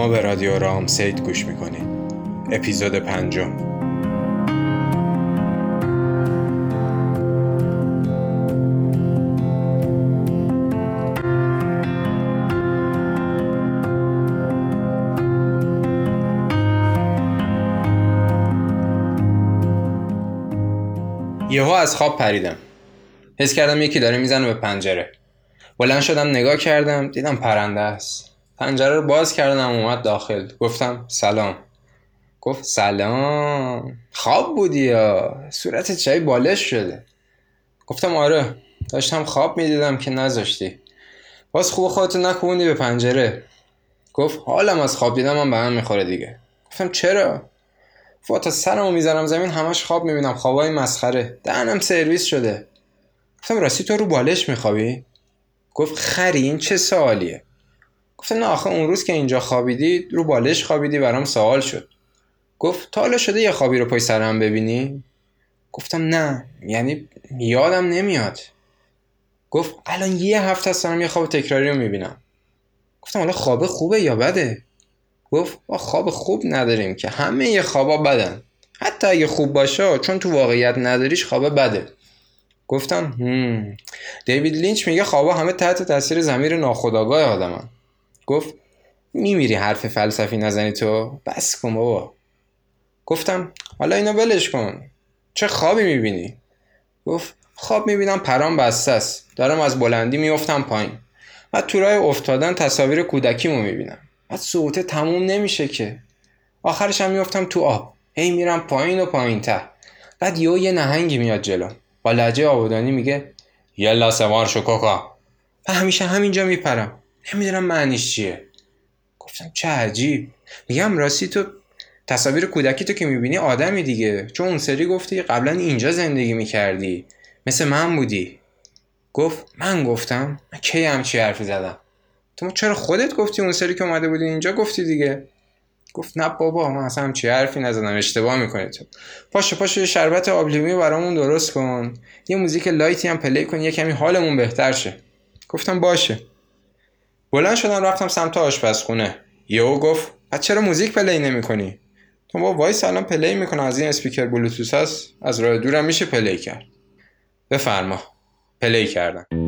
شما به رادیو رامسید گوش میکنید. اپیزود 5. یهو از خواب پریدم. حس کردم یکی داره میزنه به پنجره. بلند شدم نگاه کردم، دیدم پرنده است. پنجره رو باز کردم، اومد داخل. گفتم سلام. گفت سلام. خواب بودی یا؟ صورتت چای بالش شده. گفتم آره، داشتم خواب میدیدم که نذاشتی. باز خوب خودتو نکوبوندی به پنجره. گفت حالم از خواب دیدم به هم میخوره دیگه. گفتم چرا؟ تا سرمو میذارم زمین همش خواب میبینم، خوابای مسخره، دهنم سرویس شده. گفتم راستی تو رو بالش میخوابی؟ گفت خری این چه سوالیه؟ گفتم نه آخه اون روز که اینجا خوابیدی رو بالش خوابیدی، برام سوال شد. گفت تا حالا شده یه خوابی رو پای سرم ببینی؟ گفتم نه، یعنی یادم نمیاد. گفت الان یه هفته است دارم یه خواب تکراری رو میبینم. گفتم حالا خواب خوبه یا بده؟ گفت خواب خوب نداریم که، همه یه خوابا بدن، حتی اگه خوب باشه چون تو واقعیت نداریش خواب بده. گفتم دیوید لینچ میگه خوابا همه تحت تاثیر ضمیر ناخودآگاه آدمن. گفت میمیری حرف فلسفی نزنی تو، بس کن بابا. گفتم حالا اینو ولش کن، چه خوابی میبینی؟ گفت خواب میبینم پرام بسته است، دارم از بلندی میافتم پایین، بعد تو راه افتادن تصاویر کودکیمو میبینم، بعد صوته تموم نمیشه که، آخرش هم میافتم تو آب، هی میرم پایین و پایین تر، بعد یه نهنگی میاد جلو، با لهجه آبادانی میگه یلا سوار شو کوکا، و همیشه همینجا میپرم، نمیدونم معنیش چیه. گفتم چه عجیب. میگم راستی تو تصاویر کودکی تو که میبینی آدمی دیگه، چون اون سری گفتی قبلا اینجا زندگی میکردی، مثل من بودی. گفت من گفتم؟ من کی همچی حرفی زدم؟ تو چرا خودت گفتی اون سری که اومده بودی اینجا گفتی دیگه؟ گفت نه بابا من اصلا همچی حرفی نزدم، اشتباه میکنی تو. پاشو یه شربت آب لیمو برامون درست کن، یه موزیک لایتی هم پلی کن، یه کمی حالمون بهتر شه. گفتم باشه. بلند شدم رفتم سمت آشپزخونه. یهو گفت چرا موزیک پلی نمی‌کنی؟ تو با وایس الان پلی میکنه، از این اسپیکر بلوتوث هست، از راه دورم میشه پلی کرد. بفرما. پلی کردم.